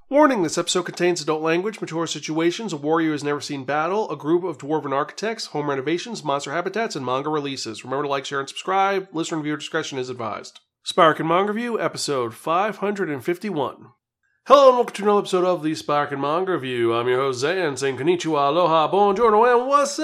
Warning, this episode contains adult language, mature situations, a warrior who has never seen battle, a group of dwarven architects, home renovations, monster habitats, and manga releases. Remember to like, share, and subscribe. Listener and viewer discretion is advised. Spark and Manga Review, episode 551. Hello and welcome to another episode of the Spark and Manga Review. I'm your host Zan, saying konnichiwa, aloha, buongiorno, and what's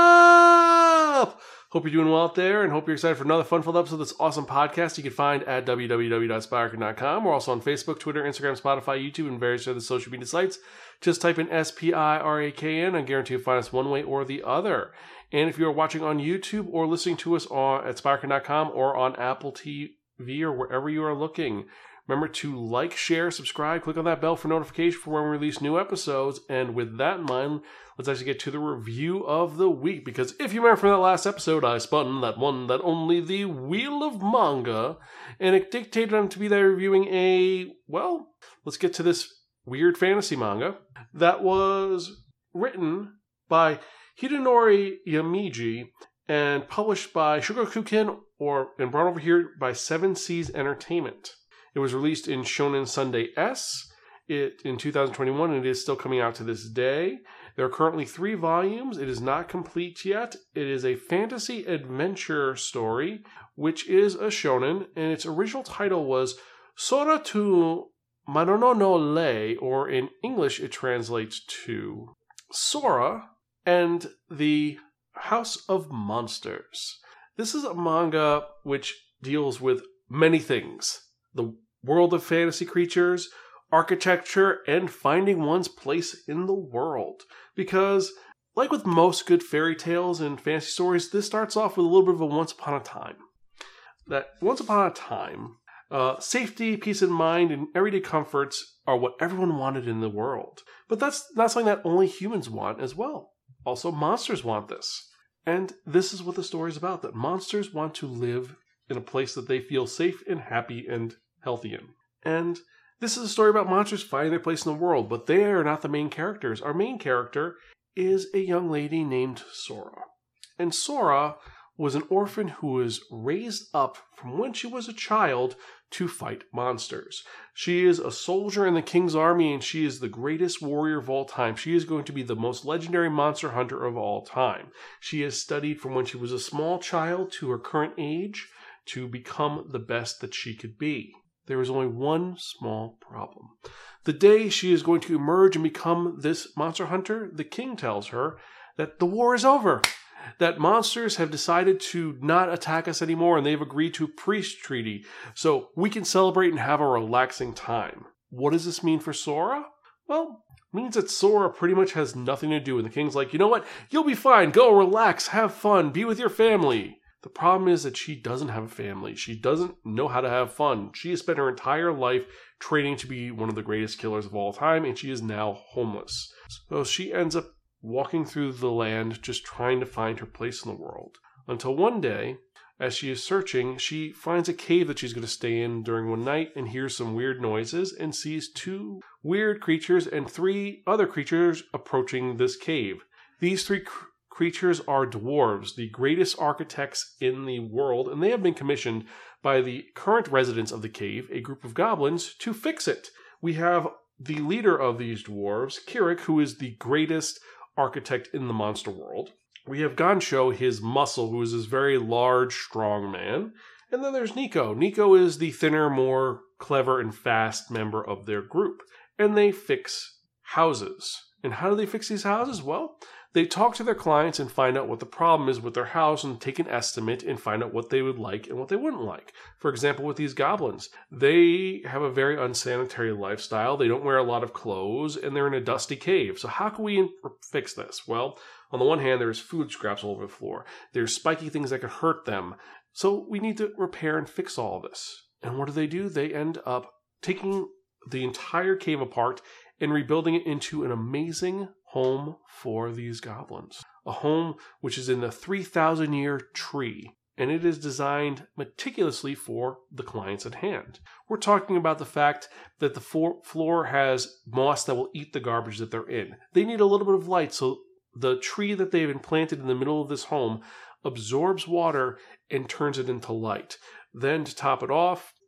up? Hope you're doing well out there and hope you're excited for another fun-filled episode of this awesome podcast you can find at www.sparkin.com. We're also on Facebook, Twitter, Instagram, Spotify, YouTube, and various other social media sites. Just type in SPIRAKN. I guarantee you'll find us one way or the other. And if you're watching on YouTube or listening to us at sparkin.com or on Apple TV or wherever you are looking, remember to like, share, subscribe, click on that bell for notification for when we release new episodes. And with that in mind, let's actually get to the review of the week. Because if you remember from that last episode, I spun that one, that only, the Wheel of Manga. And it dictated on to be there reviewing let's get to this weird fantasy manga that was written by Hidenori Yamigi and published by Shogakukan and brought over here by Seven Seas Entertainment. It was released in Shonen Sunday S in 2021, and it is still coming out to this day. There are currently 3 volumes. It is not complete yet. It is a fantasy adventure story, which is a shonen, and its original title was Sora to Madono no Lei, or in English it translates to Sora and the House of Monsters. This is a manga which deals with many things. The world of fantasy creatures, architecture, and finding one's place in the world. Because, like with most good fairy tales and fantasy stories, this starts off with a little bit of a once upon a time. That once upon a time, safety, peace of mind, and everyday comforts are what everyone wanted in the world. But that's not something that only humans want as well. Also, monsters want this. And this is what the story is about, that monsters want to live in a place that they feel safe and happy and healthy in. And this is a story about monsters finding their place in the world, but they are not the main characters. Our main character is a young lady named Sora. And Sora was an orphan who was raised up from when she was a child to fight monsters. She is a soldier in the king's army, and she is the greatest warrior of all time. She is going to be the most legendary monster hunter of all time. She has studied from when she was a small child to her current age to become the best that she could be. There is only one small problem. The day she is going to emerge and become this monster hunter, the king tells her that the war is over, that monsters have decided to not attack us anymore, and they've agreed to a peace treaty, so we can celebrate and have a relaxing time. What does this mean for Sora? Well, it means that Sora pretty much has nothing to do, and the king's like, you know what? You'll be fine. Go relax, have fun, be with your family. The problem is that she doesn't have a family. She doesn't know how to have fun. She has spent her entire life training to be one of the greatest killers of all time, and she is now homeless. So she ends up walking through the land just trying to find her place in the world. Until one day, as she is searching, she finds a cave that she's going to stay in during one night and hears some weird noises and sees 2 weird creatures and 3 other creatures approaching this cave. These 3 creatures are dwarves, the greatest architects in the world, and they have been commissioned by the current residents of the cave, a group of goblins, to fix it. We have the leader of these dwarves, Kirik, who is the greatest architect in the monster world. We have Gansho, his muscle, who is this very large, strong man. And then there's Nico. Nico is the thinner, more clever and fast member of their group. And they fix houses. And how do they fix these houses? Well, they talk to their clients and find out what the problem is with their house and take an estimate and find out what they would like and what they wouldn't like. For example, with these goblins, they have a very unsanitary lifestyle. They don't wear a lot of clothes and they're in a dusty cave. So how can we fix this? Well, on the one hand, there's food scraps all over the floor. There's spiky things that could hurt them. So we need to repair and fix all of this. And what do? They end up taking the entire cave apart and rebuilding it into an amazing home for these goblins. A home which is in the 3,000-year tree, and it is designed meticulously for the clients at hand. We're talking about the fact that the floor has moss that will eat the garbage that they're in. They need a little bit of light, so the tree that they've implanted in the middle of this home absorbs water and turns it into light. Then to top it off,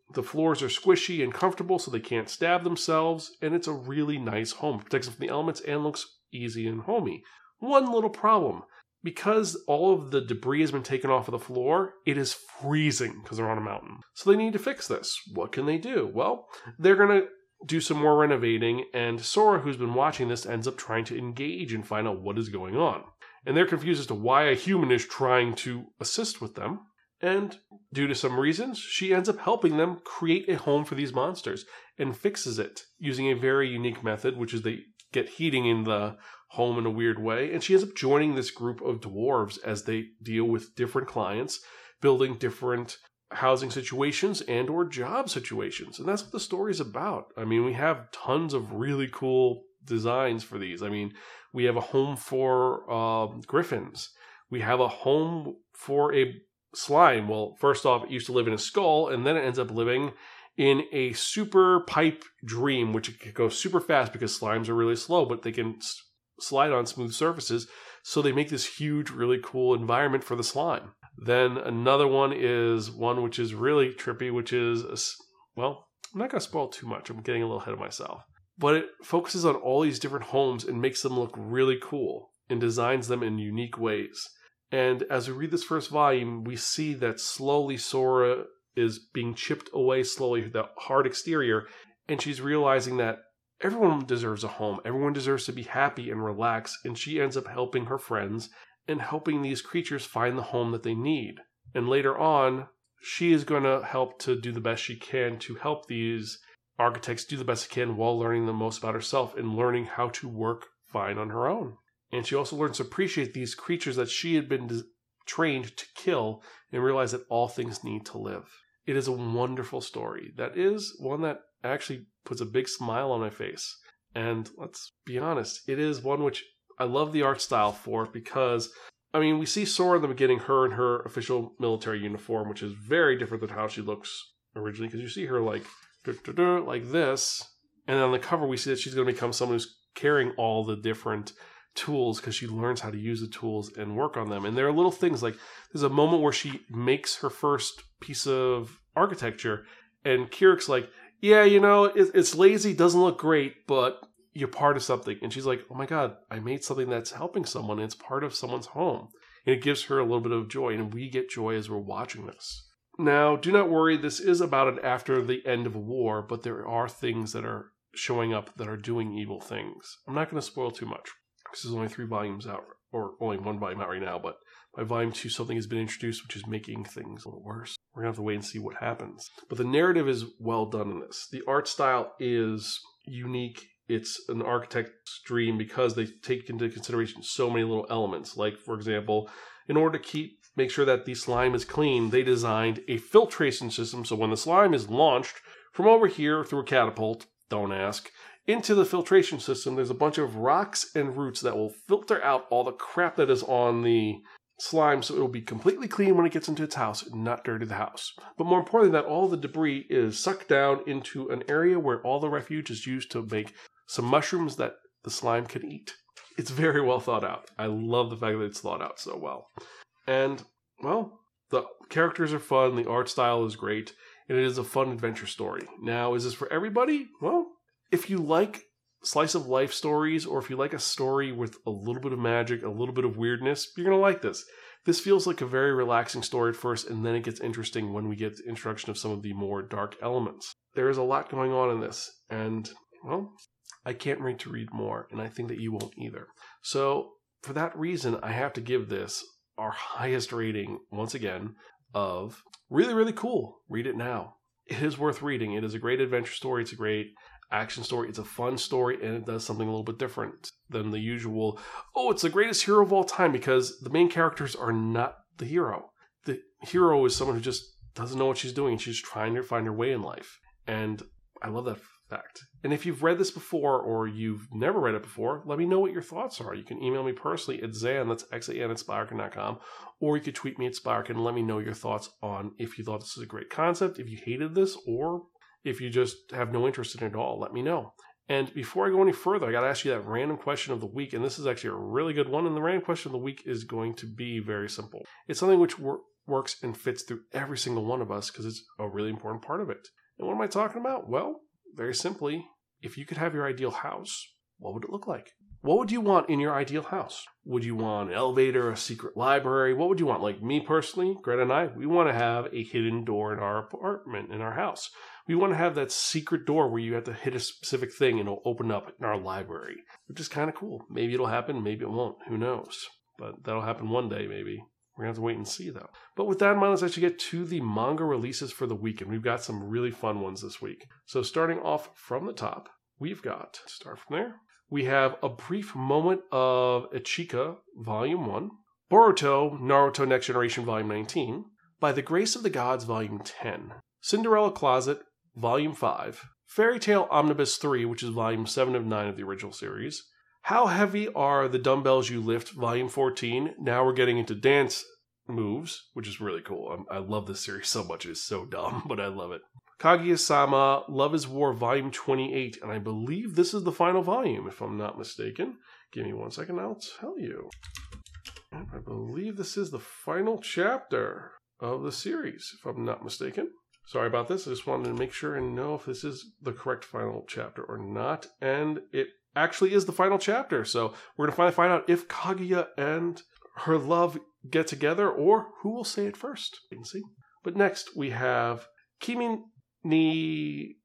The floors are squishy and comfortable so they can't stab themselves, and it's a really nice home. It protects them from the elements and looks easy and homey. One little problem. Because all of the debris has been taken off of the floor, it is freezing because they're on a mountain. So they need to fix this. What can they do? Well, they're going to do some more renovating, and Sora, who's been watching this, ends up trying to engage and find out what is going on. And they're confused as to why a human is trying to assist with them. And due to some reasons, she ends up helping them create a home for these monsters and fixes it using a very unique method, which is they get heating in the home in a weird way. And she ends up joining this group of dwarves as they deal with different clients, building different housing situations and or job situations. And that's what the story is about. I mean, we have tons of really cool designs for these. I mean, we have a home for griffins. We have a home for a slime. Well, first off, it used to live in a skull, and then it ends up living in a super pipe dream, which it can go super fast because slimes are really slow, but they can slide on smooth surfaces. So they make this huge, really cool environment for the slime. Then another one is one which is really trippy, which is, well, I'm not going to spoil too much. I'm getting a little ahead of myself. But it focuses on all these different homes and makes them look really cool and designs them in unique ways. And as we read this first volume, we see that slowly Sora is being chipped away slowly, the hard exterior, and she's realizing that everyone deserves a home. Everyone deserves to be happy and relax, and she ends up helping her friends and helping these creatures find the home that they need. And later on, she is going to help to do the best she can to help these architects do the best they can while learning the most about herself and learning how to work fine on her own. And she also learns to appreciate these creatures that she had been trained to kill and realize that all things need to live. It is a wonderful story. That is one that actually puts a big smile on my face. And let's be honest, it is one which I love the art style for because, I mean, we see Sora in the beginning, her in her official military uniform, which is very different than how she looks originally, because you see her like this, and on the cover we see that she's going to become someone who's carrying all the different tools because she learns how to use the tools and work on them. And there are little things like there's a moment where she makes her first piece of architecture, and Kirik's like, yeah, you know, it's lazy, doesn't look great, but you're part of something. And she's like, oh my God, I made something that's helping someone. And it's part of someone's home. And it gives her a little bit of joy. And we get joy as we're watching this. Now, do not worry. This is about it after the end of a war, but there are things that are showing up that are doing evil things. I'm not going to spoil too much. This is only 3 volumes out, or only 1 volume out right now, but by volume 2, something has been introduced which is making things a little worse. We're going to have to wait and see what happens. But the narrative is well done in this. The art style is unique. It's an architect's dream because they take into consideration so many little elements. Like, for example, in order to make sure that the slime is clean, they designed a filtration system. So when the slime is launched from over here through a catapult, don't ask, into the filtration system, there's a bunch of rocks and roots that will filter out all the crap that is on the slime, so it will be completely clean when it gets into its house and not dirty the house. But more importantly, that all the debris is sucked down into an area where all the refuge is used to make some mushrooms that the slime can eat. It's very well thought out. I love the fact that it's thought out so well. And, well, the characters are fun, the art style is great, and it is a fun adventure story. Now, is this for everybody? Well, if you like slice of life stories, or if you like a story with a little bit of magic, a little bit of weirdness, you're going to like this. This feels like a very relaxing story at first, and then it gets interesting when we get the introduction of some of the more dark elements. There is a lot going on in this, and, well, I can't wait to read more, and I think that you won't either. So, for that reason, I have to give this our highest rating, once again, of really, really cool. Read it now. It is worth reading. It is a great adventure story. It's a great action story. It's a fun story, and it does something a little bit different than the usual, oh, it's the greatest hero of all time, because the main characters are not the hero. The hero is someone who just doesn't know what she's doing. She's trying to find her way in life. And I love that fact. And if you've read this before, or you've never read it before, let me know what your thoughts are. You can email me personally at Zan, that's Xan at Spyrokin.com, or you could tweet me at Spyrokin and let me know your thoughts on if you thought this was a great concept, if you hated this, or if you just have no interest in it at all, let me know. And before I go any further, I got to ask you that random question of the week. And this is actually a really good one. And the random question of the week is going to be very simple. It's something which works and fits through every single one of us because it's a really important part of it. And what am I talking about? Well, very simply, if you could have your ideal house, what would it look like? What would you want in your ideal house? Would you want an elevator, a secret library? What would you want? Like me personally, Greta and I, we want to have a hidden door in our apartment, in our house. We want to have that secret door where you have to hit a specific thing and it'll open up in our library, which is kind of cool. Maybe it'll happen, maybe it won't. Who knows? But that'll happen one day, maybe. We're going to have to wait and see, though. But with that in mind, let's actually get to the manga releases for the week. And we've got some really fun ones this week. So starting off from the top, we've got, start from there, we have A Brief Moment of Ichika, Volume 1, Boruto, Naruto Next Generation, Volume 19, By the Grace of the Gods, Volume 10, Cinderella Closet, Volume 5, Fairy Tail Omnibus 3, which is Volume 7 of 9 of the original series, How Heavy Are the Dumbbells You Lift, Volume 14. Now we're getting into dance moves, which is really cool. I love this series so much. It is so dumb, but I love it. Kaguya-sama, Love is War, Volume 28, and I believe this is the final volume, if I'm not mistaken. Give me 1 second, I'll tell you. I believe this is the final chapter of the series, if I'm not mistaken. Sorry about this, I just wanted to make sure and know if this is the correct final chapter or not, and it actually is the final chapter, so we're going to finally find out if Kaguya and her love get together, or who will say it first. You can see. But next, we have Kimi ni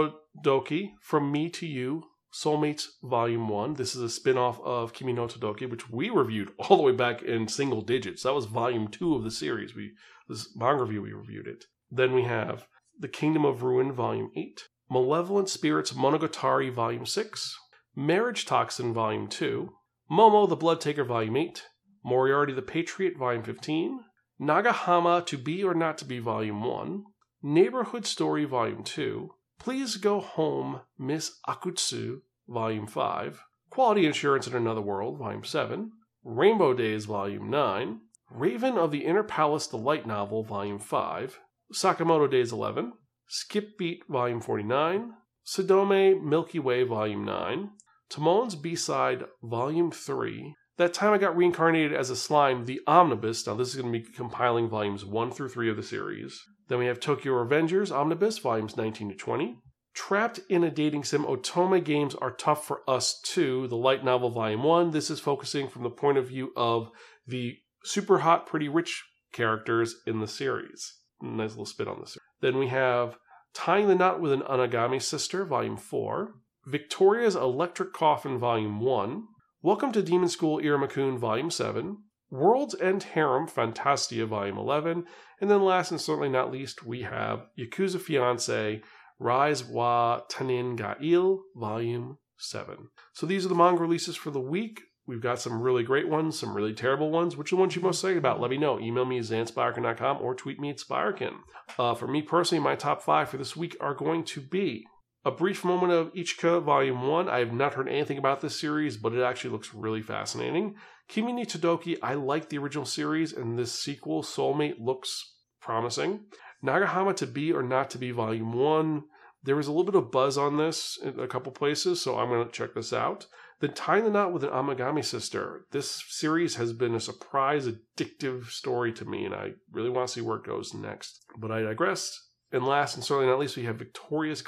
Todoke, From Me to You, Soulmates Volume 1. This is a spin-off of Kimi no Todoke, which we reviewed all the way back in single digits. That was Volume 2 of the series. This manga review, we reviewed it. Then we have The Kingdom of Ruin, Volume 8, Malevolent Spirits Monogatari, Volume 6, Marriage Toxin, Volume 2, Momo the Blood Taker, Volume 8, Moriarty the Patriot, Volume 15, Nagahama To Be or Not to Be, Volume 1, Neighborhood Story, Volume 2, Please Go Home, Miss Akutsu, Volume 5, Quality Insurance in Another World, Volume 7, Rainbow Days, Volume 9, Raven of the Inner Palace, the Light Novel, Volume 5, Sakamoto Days 11, Skip Beat, Volume 49, Sodome Milky Way, Volume 9, Timon's B-Side, Volume 3, That Time I Got Reincarnated as a Slime, the Omnibus. Now this is going to be compiling Volumes 1 through 3 of the series. Then we have Tokyo Revengers Omnibus, Volumes 19 to 20. Trapped in a Dating Sim, Otome Games Are Tough for Us Too, the Light Novel, Volume 1. This is focusing from the point of view of the super hot, pretty rich characters in the series. Nice little spin on this. Then we have Tying the Knot with an Anagami Sister, Volume 4. Victoria's Electric Coffin, Volume 1. Welcome to Demon School Iruma-kun, Volume 7. World's End Harem, Fantastia, Volume 11. And then last and certainly not least, we have Yakuza Fiancé, Rise wa Tanin ga-il, Volume 7. So these are the manga releases for the week. We've got some really great ones, some really terrible ones. Which are the ones you're most excited about? Let me know. Email me at zanspirekin.com or tweet me at Spirekin. For me personally, my top 5 for this week are going to be A Brief Moment of Ichika, Volume 1. I have not heard anything about this series, but it actually looks really fascinating. Kimi ni Todoke, I like the original series, and this sequel, Soulmate, looks promising. Nagahama To Be or Not to Be, Volume 1. There was a little bit of buzz on this in a couple places, so I'm going to check this out. Then Tying the Knot with an Amagami Sister. This series has been a surprise, addictive story to me, and I really want to see where it goes next. But I digress. And last and certainly not least, we have Victoria's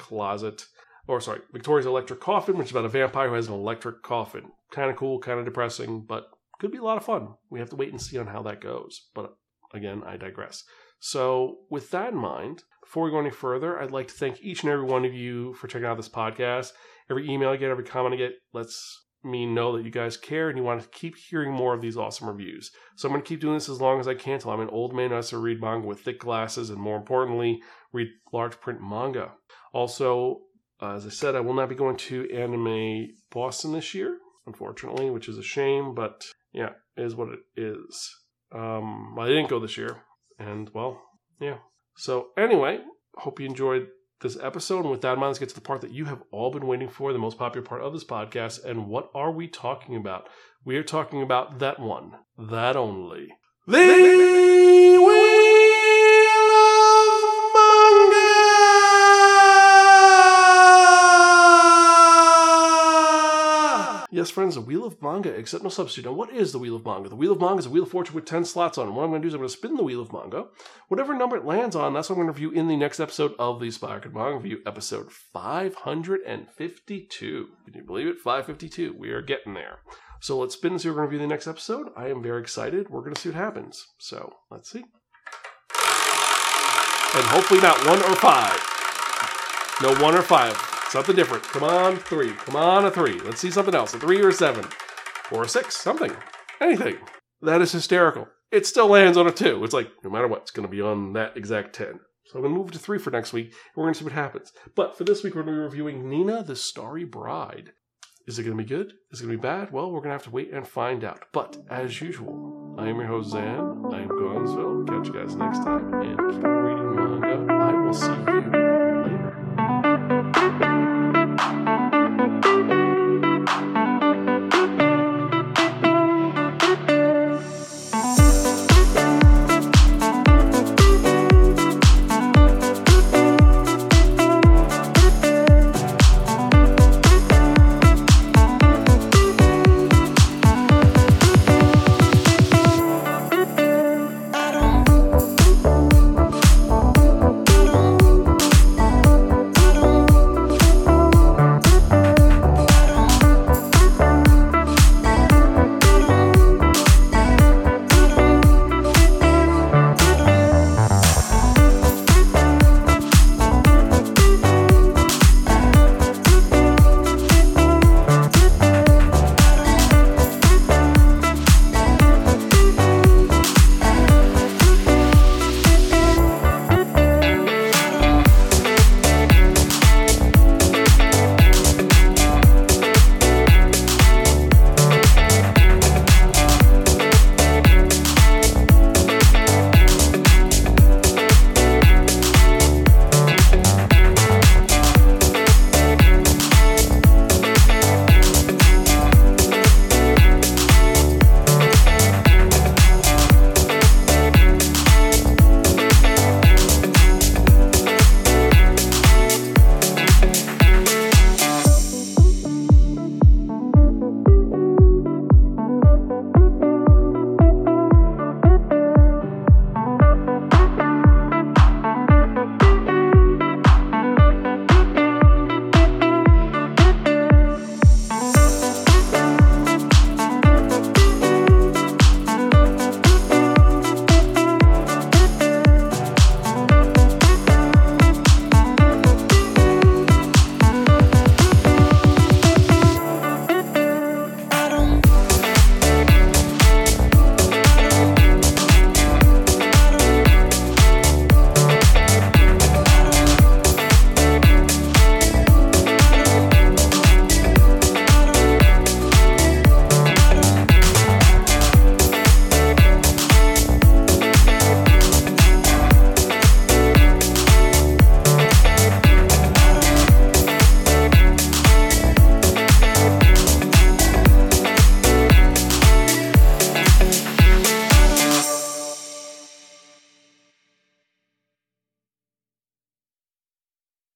Electric Coffin, which is about a vampire who has an electric coffin. Kind of cool, kind of depressing, but could be a lot of fun. We have to wait and see on how that goes. But again, I digress. So with that in mind, before we go any further, I'd like to thank each and every one of you for checking out this podcast. Every email I get, every comment I get lets me know that you guys care and you want to keep hearing more of these awesome reviews. So I'm going to keep doing this as long as I can till I'm an old man who has to read manga with thick glasses and, more importantly, read large print manga. Also, as I said, I will not be going to Anime Boston this year, unfortunately, which is a shame, but yeah, it is what it is. I didn't go this year, and well, yeah. So anyway, hope you enjoyed this episode, and with that in mind, let's get to the part that you have all been waiting for, the most popular part of this podcast. And what are we talking about? We are talking about that one, that only, the Wheel of Manga! Yes, friends, the Wheel of Manga, Accept No Substitute. Now, what is the Wheel of Manga? The Wheel of Manga is a Wheel of Fortune with 10 slots on it. What I'm going to do is I'm going to spin the Wheel of Manga. Whatever number it lands on, that's what I'm going to review in the next episode of the Spiraken Manga Review, episode 552. Can you believe it? 552. We are getting there. So let's spin and see what we're going to review the next episode. I am very excited. We're going to see what happens. So, let's see. And hopefully not 1 or 5. No 1 or 5. Something different. Come on, 3. Come on, a 3. Let's see something else. A 3 or a 7. Or a 6. Something. Anything. That is hysterical. It still lands on a 2. It's like, no matter what, it's going to be on that exact 10. So I'm going to move to 3 for next week. And we're going to see what happens. But for this week, we're going to be reviewing Nina the Starry Bride. Is it going to be good? Is it going to be bad? Well, we're going to have to wait and find out. But, as usual, I am your host, Zan. I am Gonzo. Catch you guys next time. And keep reading manga. I will see you